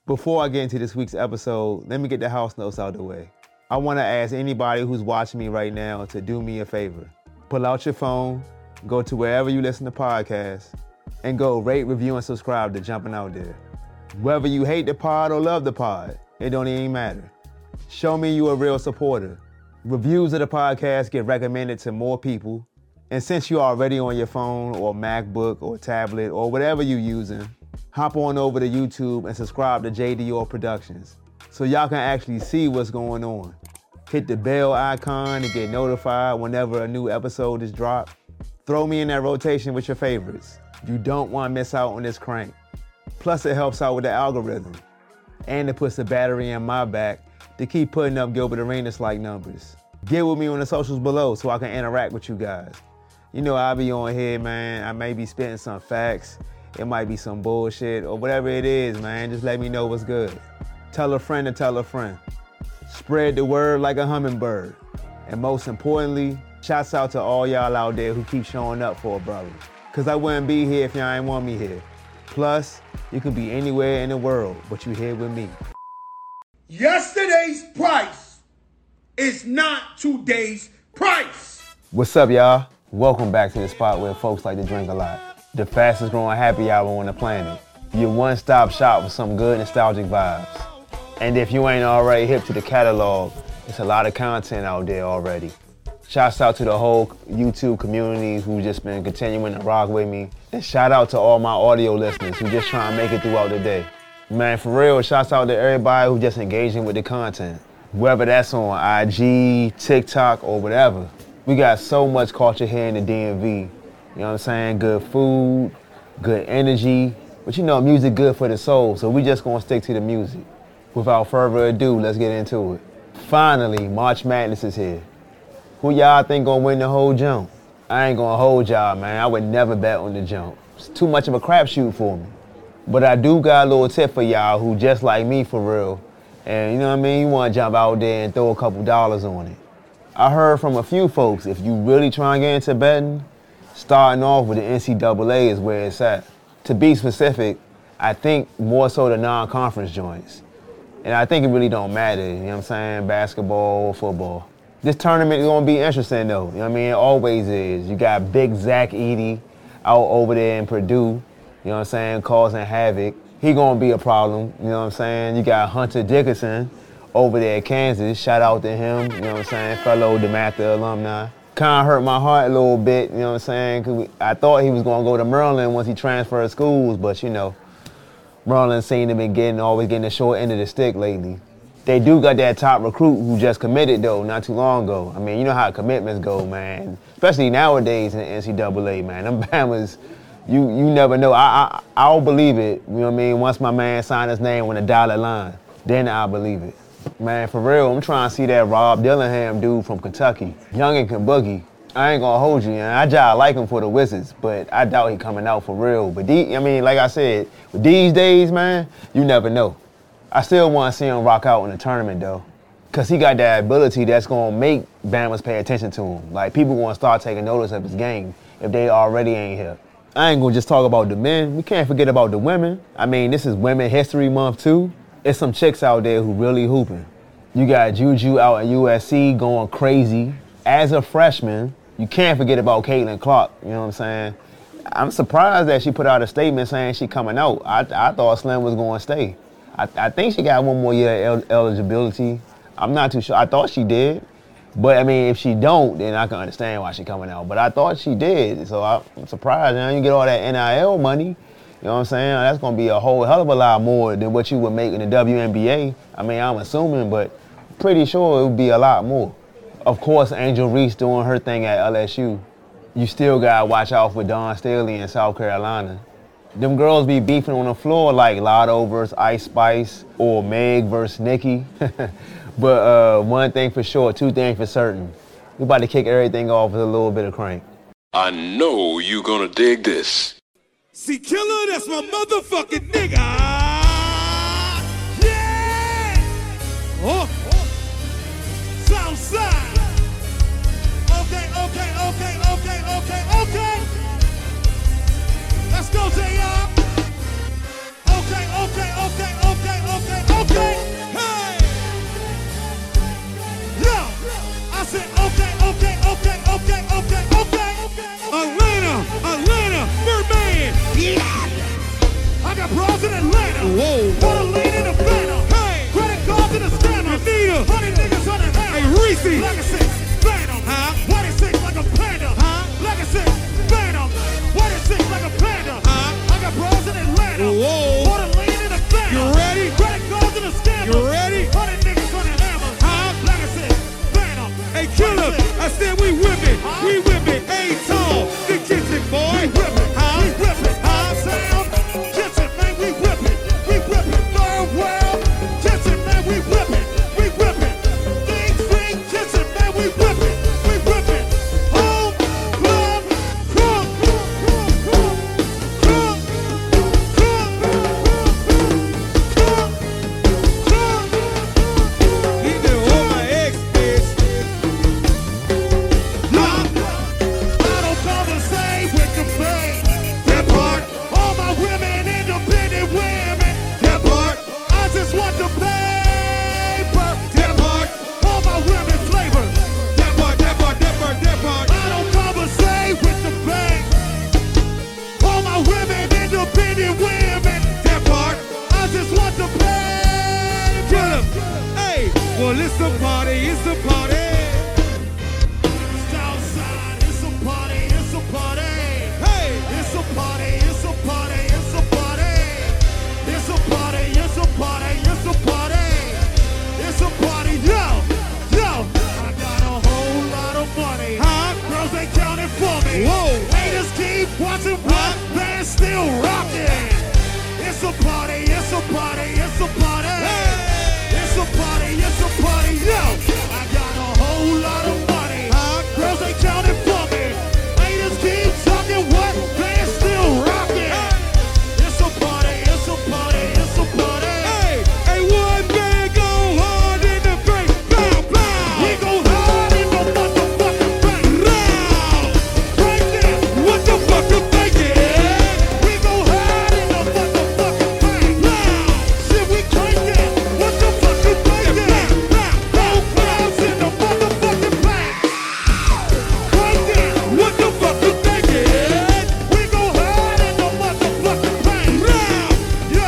Before I get into this week's episode, let me get the house notes out of the way. I want to ask anybody who's watching me right now to do me a favor. Pull out your phone, go to wherever you listen to podcasts, and go rate, review, and subscribe to Jumping Out There. Whether you hate the pod or love the pod, it don't even matter. Show me you a real supporter. Reviews of the podcast get recommended to more people. And since you're already on your phone or MacBook or tablet or whatever you're using, hop on over to YouTube and subscribe to JDR Productions so y'all can actually see what's going on. Hit the bell icon to get notified whenever a new episode is dropped. Throw me in that rotation with your favorites. You don't want to miss out on this crank. Plus it helps out with the algorithm. And it puts the battery in my back to keep putting up Gilbert Arenas-like numbers. Get with me on the socials below so I can interact with you guys. You know I'll be on here, man. I may be spitting some facts. It might be some bullshit or whatever it is, man. Just let me know what's good. Tell a friend to tell a friend. Spread the word like a hummingbird. And most importantly, shouts out to all y'all out there who keep showing up for a brother. Cause I wouldn't be here if y'all ain't want me here. Plus, you can be anywhere in the world, but you here with me. Yesterday's price is not today's price. What's up, y'all? Welcome back to the spot where folks like to drink a lot. The fastest growing happy hour on the planet. Your one-stop shop with some good nostalgic vibes. And if you ain't already hip to the catalog, there's a lot of content out there already. Shouts out to the whole YouTube community who just been continuing to rock with me. And shout out to all my audio listeners who just trying to make it throughout the day. Man, for real, shouts out to everybody who just engaging with the content. Whether that's on IG, TikTok, or whatever. We got so much culture here in the DMV. You know what I'm saying? Good food, good energy. But you know, music good for the soul, so we just gonna stick to the music. Without further ado, let's get into it. Finally, March Madness is here. Who y'all think gonna win the whole jump? I ain't gonna hold y'all, man. I would never bet on the jump. It's too much of a crapshoot for me. But I do got a little tip for y'all who just like me for real. And you know what I mean? You wanna jump out there and throw a couple dollars on it. I heard from a few folks, if you really try and get into betting, starting off with the NCAA is where it's at. To be specific, I think more so the non-conference joints. And I think it really don't matter, you know what I'm saying, basketball or football. This tournament is gonna be interesting though, you know what I mean? It always is. You got big Zach Edey out over there in Purdue, you know what I'm saying, causing havoc. He gonna be a problem, you know what I'm saying? You got Hunter Dickinson over there at Kansas, shout out to him, you know what I'm saying, fellow DeMatha alumni. Kinda hurt my heart a little bit, you know what I'm saying, cause I thought he was gonna go to Maryland once he transferred schools, but you know, Maryland seemed to be always getting the short end of the stick lately. They do got that top recruit who just committed though, not too long ago. I mean, you know how commitments go, man, especially nowadays in the NCAA, man. Them Bamas, you never know. I'll believe it, you know what I mean, once my man signed his name on the dotted line, then I'll believe it. Man, for real, I'm trying to see that Rob Dillingham dude from Kentucky. Young and can boogie. I ain't gonna hold you, man. I just like him for the Wizards, but I doubt he coming out for real. But I mean, like I said, with these days, man, you never know. I still want to see him rock out in the tournament, though, because he got that ability that's gonna make Bammers pay attention to him. Like, people gonna start taking notice of his game if they already ain't here. I ain't gonna just talk about the men. We can't forget about the women. I mean, this is Women History Month, too. There's some chicks out there who really hooping. You got Juju out at USC going crazy. As a freshman, you can't forget about Caitlin Clark, you know what I'm saying? I'm surprised that she put out a statement saying she coming out. I thought Slim was going to stay. I think she got one more year eligibility. I'm not too sure. I thought she did. But, I mean, if she don't, then I can understand why she coming out. But I thought she did, so I'm surprised. You get all that NIL money. You know what I'm saying? That's going to be a whole hell of a lot more than what you would make in the WNBA. I mean, I'm assuming, but pretty sure it would be a lot more. Of course, Angel Reese doing her thing at LSU. You still got to watch out for Dawn Staley in South Carolina. Them girls be beefing on the floor like Lotto versus Ice Spice or Meg versus Nikki. But one thing for sure, two things for certain. We about to kick everything off with a little bit of crank. I know you gonna dig this. See, Killer, that's my motherfucking nigga. Yeah! Oh. Southside. Okay. Let's go, J.R. Okay. Whoa. For the lean in the phantom. Hey. Credit cards in the scammers. Anita. 100 niggas on the hammer. Hey, Reese. Legacy. Phantom. Huh? 26 like a panda. Huh? Legacy. Phantom. 26 like a panda. Huh? I got bros in Atlanta. Whoa. For the lean in the phantom. You ready? Credit cards in the scammers. You ready? 100 niggas on the hammer. Huh? Legacy. Phantom. Hey, killer. I said we whip it. We whip it. Hey, tall. The kitchen boy. We whip it. Huh? We whip it. Huh? Sound. Kitchen, man. We whip it. We whip it. Third world. Kitchen, man. We whip it. We whip it. Thing, swing. Kitchen, man. We whip it. We whip it. Home. Club. Crunk. Crunk. Crunk. Crunk. He did all my ex, bitch. I don't conversate with the fame. That part. All my women, independent women. That part. I just want the paper. That part. All my women flavor. That part, that part, that part, that part. I don't conversate with the fame. All my women, independent women. That part. I just want the paper. Hey, well, it's a party, it's a party. Southside, it's a party, it's a party. Hey, it's a party, it's a party, it's a party. It's a party, it's a party, it's a party. It's a party, yo, yo. I got a whole lot of money. Huh? Girls ain't counting for me. Whoa. Haters keep watching what? Band still rocking. It's a party, it's a party, it's a party. Hey. It's a party, it's a party, yo. I got a whole lot of money. Girls ain't counting for me. Haters keep talking what? Band still rocking. It's a party, it's a party, it's a party. Hey, hey, one band go hard in the bank. Bow, bow. We go hard in the motherfucking bank. Round. Right there. What the fuck you thinking? We go hard in the motherfucking bank. Round. Shit, we crank it. What the fuck you thinking? Bow, clouds in the motherfucking bank. Crank it. What the fuck you thinking? We go hard in the motherfucking bank. Round. Yo.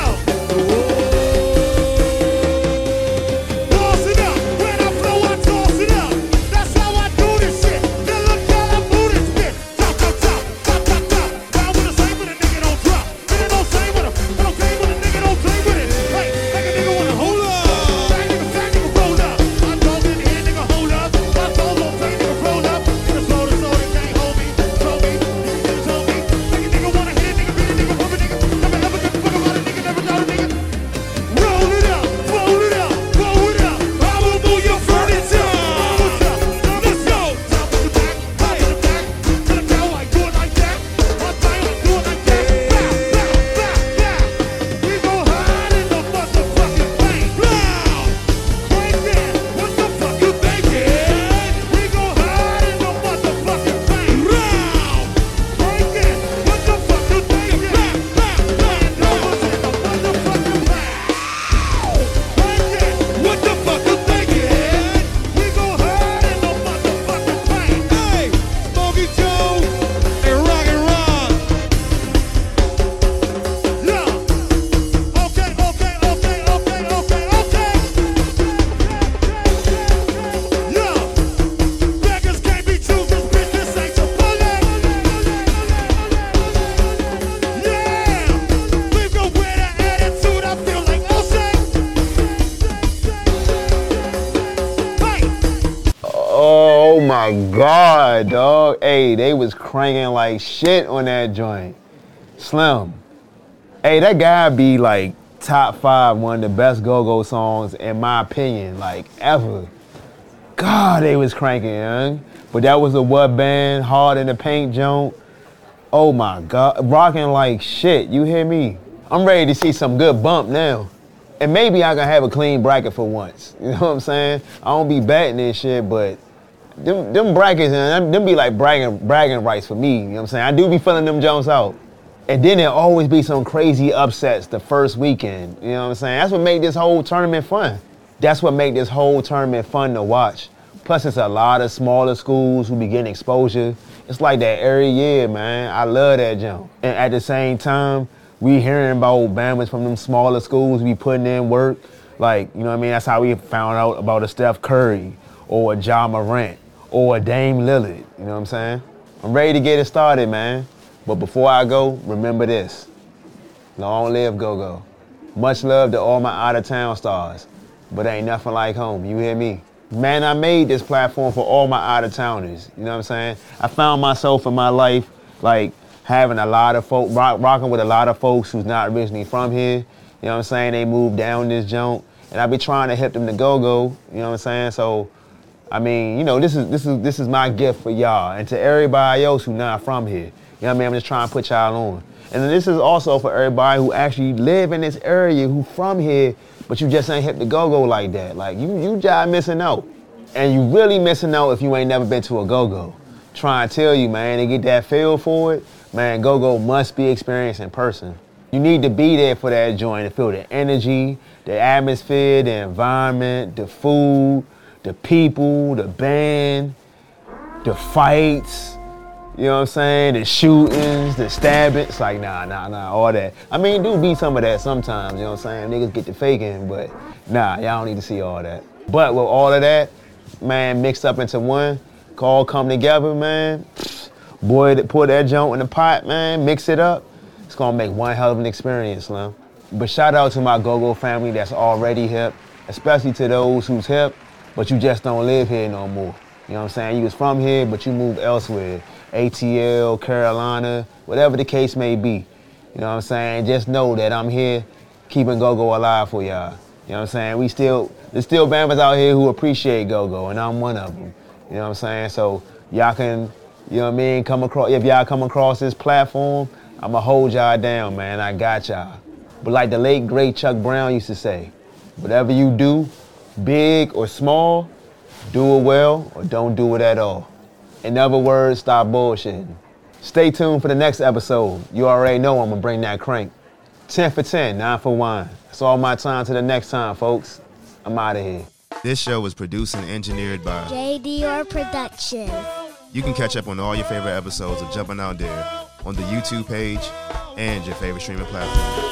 Toss it up. When I flow, I toss it up. That's how I do this shit. Then look how I move this bitch. Top, top, top, top, top, top. Down with the same, but a nigga don't drop. Nigga don't say with him, but okay with a nigga don't play with it. Hey, like a nigga wanna hold up. Fat nigga roll up. My dog in here, nigga hold up. My dog don't play, nigga roll up. In the soda, soda, can't hold me. Throw me, nigga told me. Like a nigga wanna hit, nigga beat a nigga, pump a nigga. Never ever give a fuck about a nigga, never doubt a nigga. Roll it up, fold it up, blow it up. I will move your furniture. Let's go. Top of the back, top of the back. To the down, I do it like that. One time, I do it like that. Bow, bow, bow, bow. We go hard in the motherfucking bank. Blow. Right there. What the fuck you thinking? We go hard in the motherfucking bank. Round. Right there. What the fuck you thinking? Bow, bow, bow. Numbers in the motherfucking bank. Right there. What the fuck you thinking? We go hard in the motherfucking bank. Hey, Smokey Joe and Rock and Roll. Yeah. Okay, okay, okay, okay, okay, okay. Yeah. Beggars can't be choosers, bitch. This ain't your bullet. Yeah. We go with an attitude. I feel like O'Shea. Hey. Oh my God, dog. Hey, they was cranking like shit on that joint. Slim. Hey, that guy be like top 5, one of the best go-go songs in my opinion, like ever. God, they was cranking, young. But that was a what band? Hard in the Paint joint. Oh my God, rocking like shit. You hear me? I'm ready to see some good bump now. And maybe I can have a clean bracket for once. You know what I'm saying? I don't be batting this shit, but them brackets, them be like bragging rights for me. You know what I'm saying? I do be filling them Jones out. And then there always be some crazy upsets the first weekend. You know what I'm saying? That's what make this whole tournament fun. That's what make this whole tournament fun to watch. Plus, it's a lot of smaller schools who be getting exposure. It's like that every year, man. I love that jump. And at the same time, we hearing about Bama's from them smaller schools, we putting in work. Like, you know what I mean? That's how we found out about a Steph Curry or a Ja Morant or a Dame Lillard. You know what I'm saying? I'm ready to get it started, man. But before I go, remember this. Long live Go-Go. Much love to all my out-of-town stars. But ain't nothing like home, you hear me? Man, I made this platform for all my out-of-towners. You know what I'm saying? I found myself in my life, like, having a lot of folk, rocking with a lot of folks who's not originally from here. You know what I'm saying? They moved down this joint. And I be trying to help them to go-go, you know what I'm saying? So, I mean, you know, this is my gift for y'all and to everybody else who not from here. You know what I mean? I'm just trying to put y'all on. And then this is also for everybody who actually live in this area, who from here, but you just ain't hip to go-go like that. Like, you just missing out. And you really missing out if you ain't never been to a go-go. Trying to tell you, man, to get that feel for it, man, go-go must be experienced in person. You need to be there for that joint to feel the energy, the atmosphere, the environment, the food, the people, the band, the fights, you know what I'm saying? The shootings, the stabbings. It's like, nah, all that. I mean, do be some of that sometimes, you know what I'm saying? Niggas get to faking, but nah, y'all don't need to see all that. But with all of that, man, mixed up into one, all come together, man. Boy, pour that joint in the pot, man, mix it up. It's gonna make one hell of an experience, Slim. But shout out to my go-go family that's already hip, especially to those who's hip, but you just don't live here no more. You know what I'm saying? You was from here, but you moved elsewhere. ATL, Carolina, whatever the case may be. You know what I'm saying? Just know that I'm here keeping go-go alive for y'all. You know what I'm saying? There's still Bama's out here who appreciate go-go, and I'm one of them. You know what I'm saying? So y'all can, you know what I mean, if y'all come across this platform, I'ma hold y'all down, man. I got y'all. But like the late, great Chuck Brown used to say, whatever you do, big or small, do it well or don't do it at all. In other words, stop bullshitting. Stay tuned for the next episode. You already know I'm gonna bring that crank. 10 for 10, 9 for wine. That's all my time. Till the next time, folks. I'm out of here. This show was produced and engineered by JDR Production. You can catch up on all your favorite episodes of Jumping Out There on the YouTube page and your favorite streaming platform.